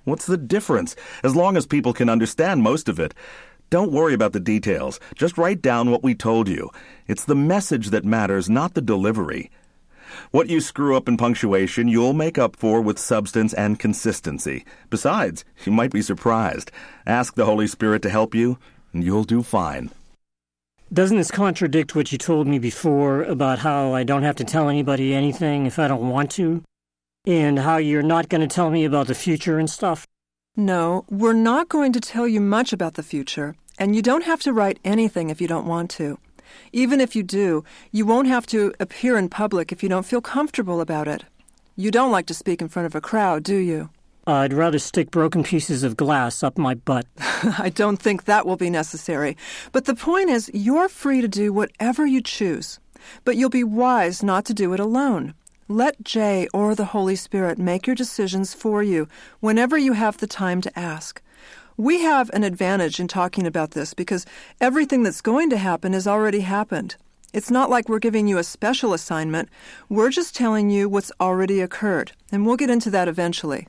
What's the difference? As long as people can understand most of it. Don't worry about the details. Just write down what we told you. It's the message that matters, not the delivery. What you screw up in punctuation, you'll make up for with substance and consistency. Besides, you might be surprised. Ask the Holy Spirit to help you, and you'll do fine. Doesn't this contradict what you told me before about how I don't have to tell anybody anything if I don't want to? And how you're not going to tell me about the future and stuff? No, we're not going to tell you much about the future, and you don't have to write anything if you don't want to. Even if you do, you won't have to appear in public if you don't feel comfortable about it. You don't like to speak in front of a crowd, do you? I'd rather stick broken pieces of glass up my butt. I don't think that will be necessary. But the point is, you're free to do whatever you choose. But you'll be wise not to do it alone. Let Jay or the Holy Spirit make your decisions for you whenever you have the time to ask. We have an advantage in talking about this because everything that's going to happen has already happened. It's not like we're giving you a special assignment. We're just telling you what's already occurred, and we'll get into that eventually.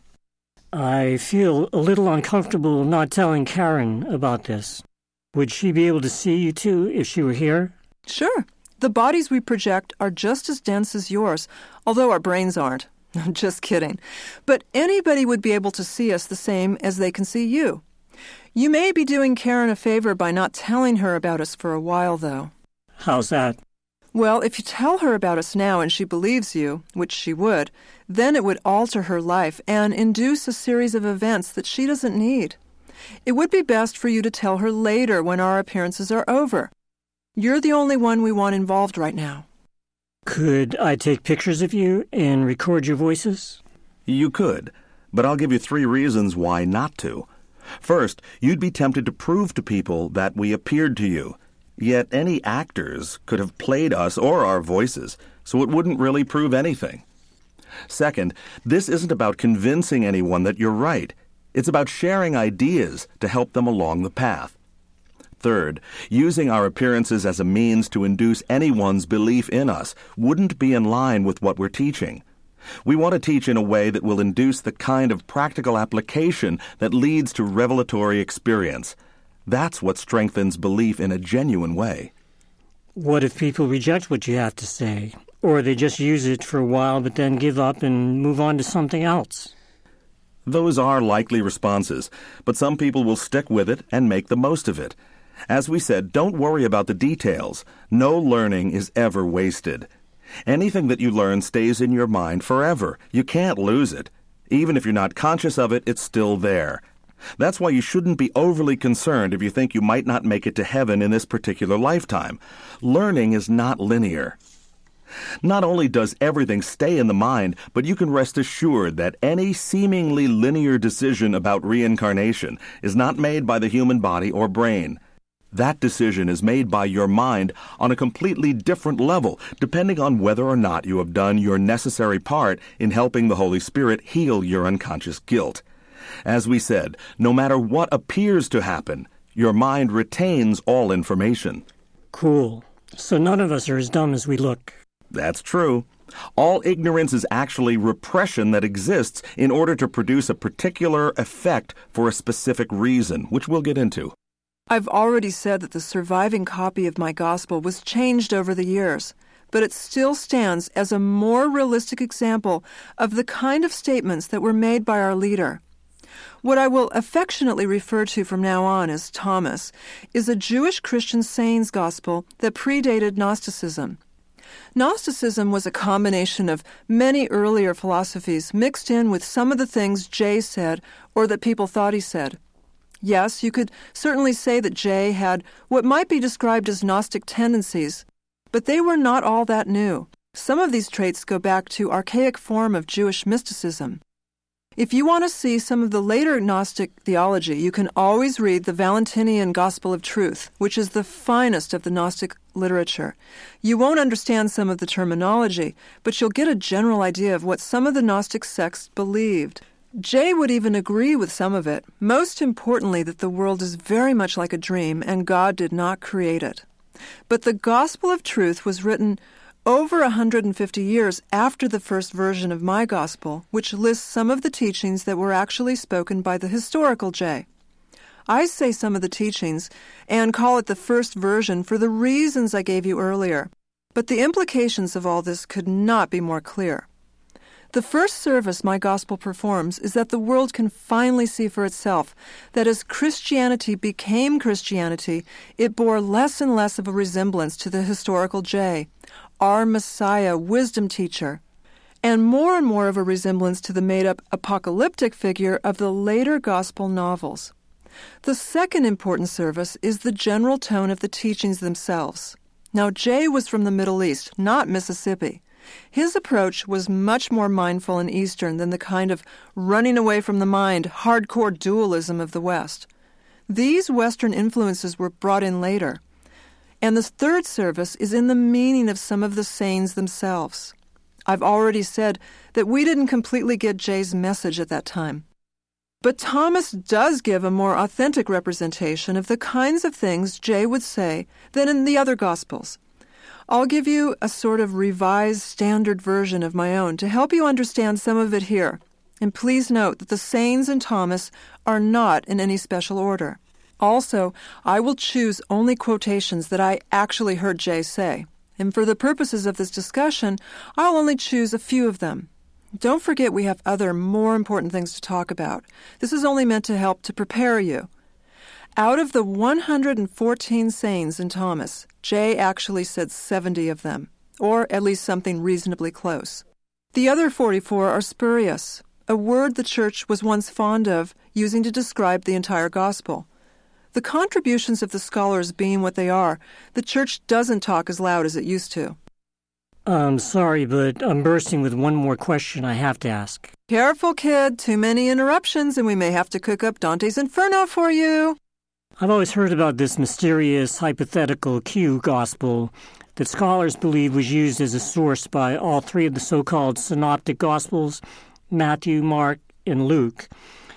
I feel a little uncomfortable not telling Karen about this. Would she be able to see you two if she were here? Sure. The bodies we project are just as dense as yours, although our brains aren't. Just kidding. But anybody would be able to see us the same as they can see you. You may be doing Karen a favor by not telling her about us for a while, though. How's that? Well, if you tell her about us now and she believes you, which she would, then it would alter her life and induce a series of events that she doesn't need. It would be best for you to tell her later when our appearances are over. You're the only one we want involved right now. Could I take pictures of you and record your voices? You could, but I'll give you 3 reasons why not to. First, you'd be tempted to prove to people that we appeared to you. Yet any actors could have played us or our voices, so it wouldn't really prove anything. Second, this isn't about convincing anyone that you're right. It's about sharing ideas to help them along the path. Third, using our appearances as a means to induce anyone's belief in us wouldn't be in line with what we're teaching. We want to teach in a way that will induce the kind of practical application that leads to revelatory experience. That's what strengthens belief in a genuine way. What if people reject what you have to say? Or they just use it for a while but then give up and move on to something else? Those are likely responses, but some people will stick with it and make the most of it. As we said, don't worry about the details. No learning is ever wasted. Anything that you learn stays in your mind forever. You can't lose it. Even if you're not conscious of it, it's still there. That's why you shouldn't be overly concerned if you think you might not make it to heaven in this particular lifetime. Learning is not linear. Not only does everything stay in the mind, but you can rest assured that any seemingly linear decision about reincarnation is not made by the human body or brain. That decision is made by your mind on a completely different level, depending on whether or not you have done your necessary part in helping the Holy Spirit heal your unconscious guilt. As we said, no matter what appears to happen, your mind retains all information. Cool. So none of us are as dumb as we look. That's true. All ignorance is actually repression that exists in order to produce a particular effect for a specific reason, which we'll get into. I've already said that the surviving copy of my gospel was changed over the years, but it still stands as a more realistic example of the kind of statements that were made by our leader. What I will affectionately refer to from now on as Thomas is a Jewish Christian sayings gospel that predated Gnosticism. Gnosticism was a combination of many earlier philosophies mixed in with some of the things Jay said or that people thought he said. Yes, you could certainly say that Jay had what might be described as Gnostic tendencies, but they were not all that new. Some of these traits go back to archaic form of Jewish mysticism. If you want to see some of the later Gnostic theology, you can always read the Valentinian Gospel of Truth, which is the finest of the Gnostic literature. You won't understand some of the terminology, but you'll get a general idea of what some of the Gnostic sects believed. Jay would even agree with some of it, most importantly that the world is very much like a dream and God did not create it. But the Gospel of Truth was written over 150 years after the first version of my gospel, which lists some of the teachings that were actually spoken by the historical J. I say some of the teachings and call it the first version for the reasons I gave you earlier, but the implications of all this could not be more clear. The first service my gospel performs is that the world can finally see for itself that as Christianity became Christianity, it bore less and less of a resemblance to the historical J, our Messiah, wisdom teacher, and more of a resemblance to the made-up apocalyptic figure of the later gospel novels. The second important service is the general tone of the teachings themselves. Now, J was from the Middle East, not Mississippi. His approach was much more mindful and Eastern than the kind of running away from the mind, hardcore dualism of the West. These Western influences were brought in later. And the third service is in the meaning of some of the sayings themselves. I've already said that we didn't completely get J's message at that time. But Thomas does give a more authentic representation of the kinds of things J would say than in the other Gospels. I'll give you a sort of revised standard version of my own to help you understand some of it here. And please note that the sayings in Thomas are not in any special order. Also, I will choose only quotations that I actually heard J say. And for the purposes of this discussion, I'll only choose a few of them. Don't forget we have other, more important things to talk about. This is only meant to help to prepare you. Out of the 114 sayings in Thomas, J actually said 70 of them, or at least something reasonably close. The other 44 are spurious, a word the church was once fond of using to describe the entire gospel. The contributions of the scholars being what they are, the church doesn't talk as loud as it used to. I'm sorry, but I'm bursting with one more question I have to ask. Careful, kid. Too many interruptions, and we may have to cook up Dante's Inferno for you. I've always heard about this mysterious, hypothetical Q gospel that scholars believe was used as a source by all three of the so-called synoptic gospels, Matthew, Mark, and Luke.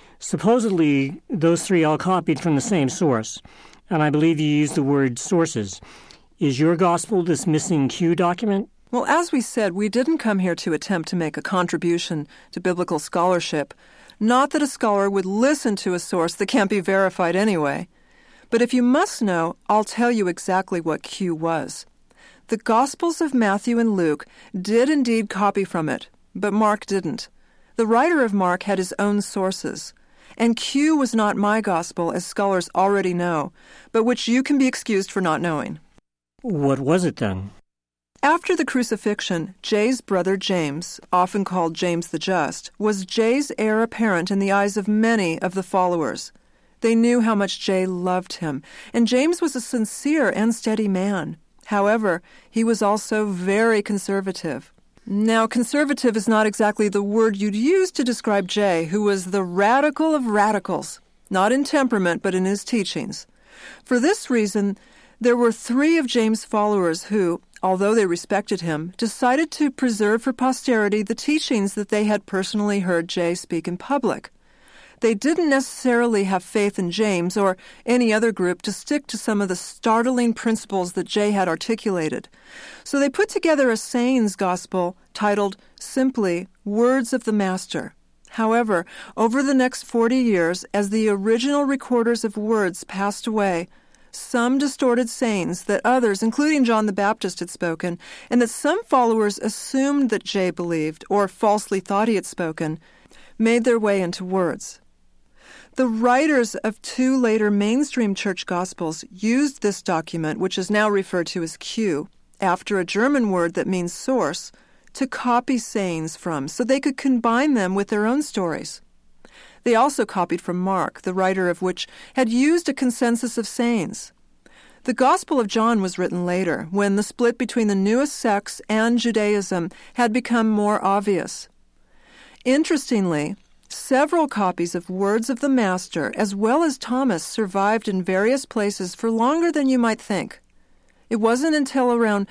Supposedly, those three all copied from the same source, and I believe you used the word sources. Is your gospel this missing Q document? Well, as we said, we didn't come here to attempt to make a contribution to biblical scholarship. Not that a scholar would listen to a source that can't be verified anyway. But if you must know, I'll tell you exactly what Q was. The Gospels of Matthew and Luke did indeed copy from it, but Mark didn't. The writer of Mark had his own sources. And Q was not my gospel, as scholars already know, but which you can be excused for not knowing. What was it then? After the crucifixion, J's brother James, often called James the Just, was J's heir apparent in the eyes of many of the followers. They knew how much J loved him, and James was a sincere and steady man. However, he was also very conservative. Now, conservative is not exactly the word you'd use to describe J, who was the radical of radicals, not in temperament, but in his teachings. For this reason, there were three of James' followers who, although they respected him, decided to preserve for posterity the teachings that they had personally heard J speak in public. They didn't necessarily have faith in James or any other group to stick to some of the startling principles that J had articulated. So they put together a sayings gospel titled simply Words of the Master. However, over the next 40 years, as the original recorders of words passed away, some distorted sayings that others, including John the Baptist, had spoken, and that some followers assumed that J believed, or falsely thought he had spoken, made their way into words. The writers of two later mainstream church gospels used this document, which is now referred to as Q, after a German word that means source, to copy sayings from, so they could combine them with their own stories. They also copied from Mark, the writer of which had used a consensus of sayings. The Gospel of John was written later, when the split between the newest sects and Judaism had become more obvious. Interestingly, several copies of Words of the Master, as well as Thomas, survived in various places for longer than you might think. It wasn't until around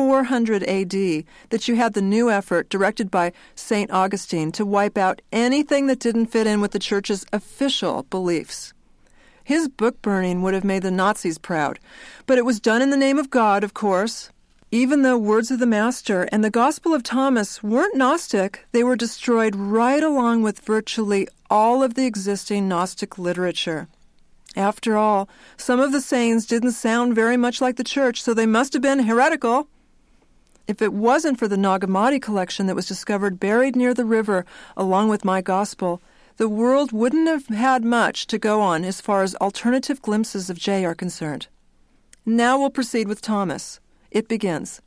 400 A.D. that you had the new effort directed by St. Augustine to wipe out anything that didn't fit in with the church's official beliefs. His book burning would have made the Nazis proud, but it was done in the name of God, of course. Even though Words of the Master and the Gospel of Thomas weren't Gnostic, they were destroyed right along with virtually all of the existing Gnostic literature. After all, some of the sayings didn't sound very much like the Church, so they must have been heretical. If it wasn't for the Nag Hammadi collection that was discovered buried near the river along with my Gospel, the world wouldn't have had much to go on as far as alternative glimpses of J are concerned. Now we'll proceed with Thomas. It begins,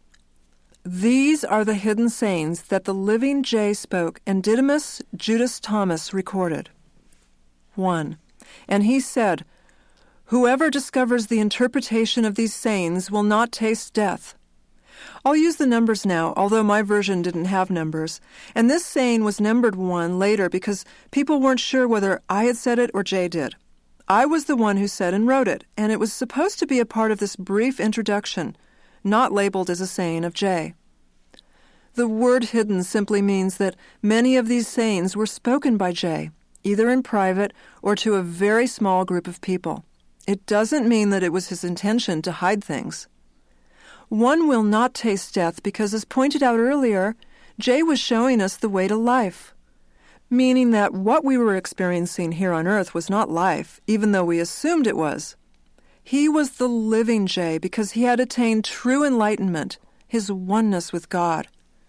"These are the hidden sayings that the living J spoke, and Didymus Judas Thomas recorded." 1. And he said, "Whoever discovers the interpretation of these sayings will not taste death." I'll use the numbers now, although my version didn't have numbers. And this saying was numbered 1 later because people weren't sure whether I had said it or J did. I was the one who said and wrote it, and it was supposed to be a part of this brief introduction, not labeled as a saying of J. The word hidden simply means that many of these sayings were spoken by J, either in private or to a very small group of people. It doesn't mean that it was his intention to hide things. One will not taste death because, as pointed out earlier, J was showing us the way to life, meaning that what we were experiencing here on earth was not life, even though we assumed it was. He was the living J because he had attained true enlightenment, his oneness with God.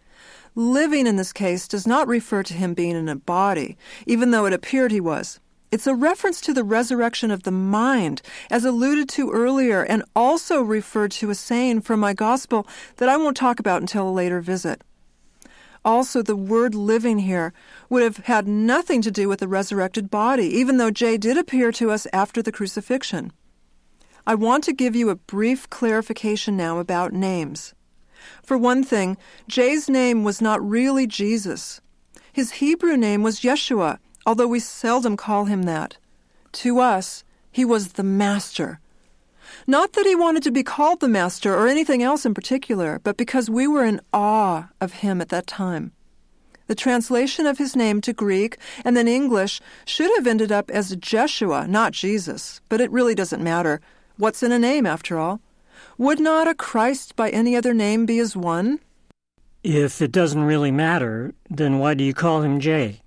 Living in this case does not refer to him being in a body, even though it appeared he was. It's a reference to the resurrection of the mind, as alluded to earlier, and also referred to a saying from my Gospel that I won't talk about until a later visit. Also, the word living here would have had nothing to do with the resurrected body, even though J did appear to us after the crucifixion. I want to give you a brief clarification now about names. For one thing, J's name was not really Jesus. His Hebrew name was Yeshua, although we seldom call him that. To us, he was the Master. Not that he wanted to be called the Master or anything else in particular, but because we were in awe of him at that time. The translation of his name to Greek and then English should have ended up as Jeshua, not Jesus, but it really doesn't matter. What's in a name, after all? Would not a Christ by any other name be as one? If it doesn't really matter, then why do you call him J?